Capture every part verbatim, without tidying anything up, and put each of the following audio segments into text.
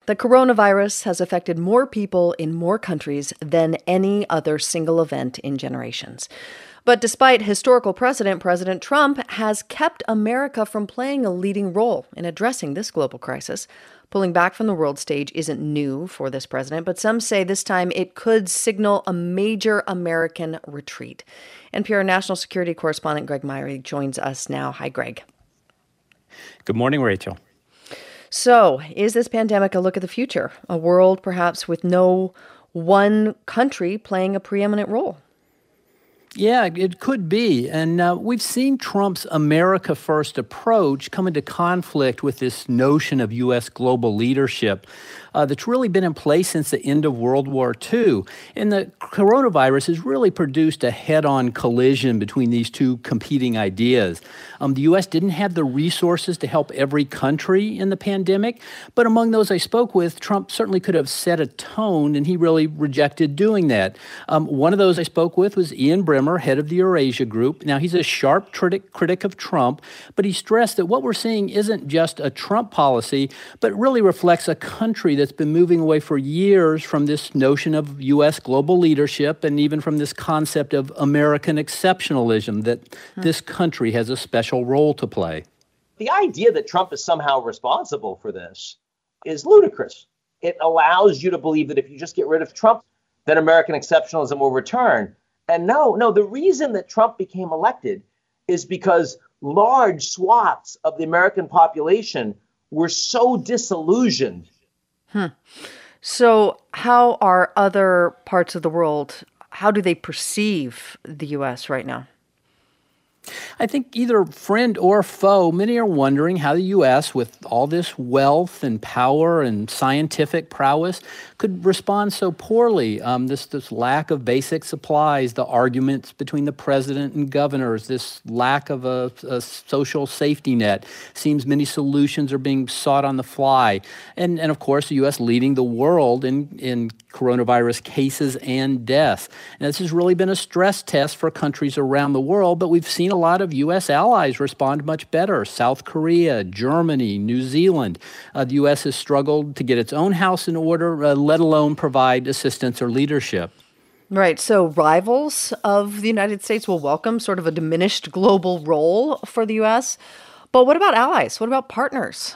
The coronavirus has affected more people in more countries than any other single event in generations. But despite historical precedent, President Trump has kept America from playing a leading role in addressing this global crisis. Pulling back from the world stage isn't new for this president, but some say this time it could signal a major American retreat. N P R national security correspondent Greg Myre joins us now. Hi, Greg. Good morning, Rachel. So, is this pandemic a look at the future? A world perhaps with no one country playing a preeminent role? Yeah, it could be. And uh, we've seen Trump's America First approach come into conflict with this notion of U S global leadership uh, that's really been in place since the end of World War Two. And the coronavirus has really produced a head-on collision between these two competing ideas. Um, the U S didn't have the resources to help every country in the pandemic, but among those I spoke with, Trump certainly could have set a tone, and he really rejected doing that. Um, one of those I spoke with was Ian Bremmer, head of the Eurasia Group. Now, he's a sharp critic, critic of Trump, but he stressed that what we're seeing isn't just a Trump policy, but really reflects a country that's been moving away for years from this notion of U S global leadership and even from this concept of American exceptionalism, that hmm. this country has a special role to play. The idea that Trump is somehow responsible for this is ludicrous. It allows you to believe that if you just get rid of Trump, then American exceptionalism will return. And no, no, the reason that Trump became elected is because large swaths of the American population were so disillusioned. Hmm. So how are other parts of the world, how do they perceive the U S right now? I think either friend or foe, many are wondering how the U S, with all this wealth and power and scientific prowess, could respond so poorly. Um, this, this lack of basic supplies, the arguments between the president and governors, this lack of a, a social safety net. Seems many solutions are being sought on the fly. And, and of course, the U S leading the world in, in coronavirus cases and deaths. And this has really been a stress test for countries around the world, but we've seen a lot of U S allies respond much better. South Korea, Germany, New Zealand. Uh, the U S has struggled to get its own house in order, uh, let alone provide assistance or leadership. Right. So rivals of the United States will welcome sort of a diminished global role for the U S. But what about allies? What about partners?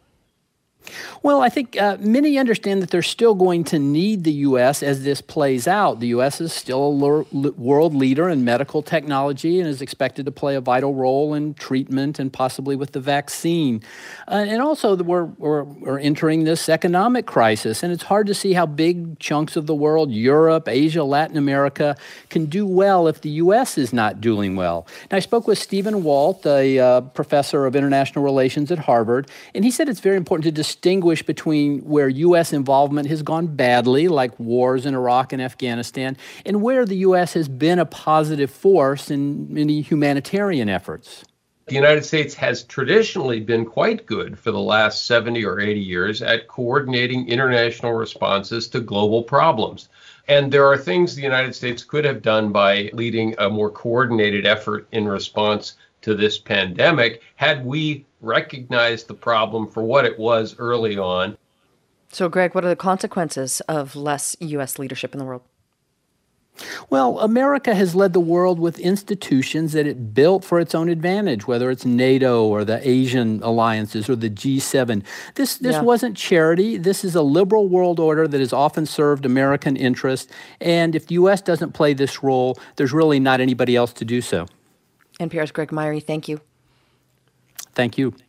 Well, I think uh, many understand that they're still going to need the U S as this plays out. The U S is still a l- world leader in medical technology and is expected to play a vital role in treatment and possibly with the vaccine. Uh, and also, the, we're, we're, we're entering this economic crisis, and it's hard to see how big chunks of the world, Europe, Asia, Latin America, can do well if the U S is not doing well. Now, I spoke with Stephen Walt, a uh, professor of international relations at Harvard, and he said it's very important to distinguish between where U S involvement has gone badly, like wars in Iraq and Afghanistan, and where the U S has been a positive force in many humanitarian efforts. The United States has traditionally been quite good for the last seventy or eighty years at coordinating international responses to global problems. And there are things the United States could have done by leading a more coordinated effort in response to this pandemic had we recognized the problem for what it was early on. So, Greg, what are the consequences of less U S leadership in the world? Well, America has led the world with institutions that it built for its own advantage, whether it's NATO or the Asian alliances or the G seven. This this yeah. wasn't charity. This is a liberal world order that has often served American interests. And if the U S doesn't play this role, there's really not anybody else to do so. N P R's Greg Myre, thank you. Thank you.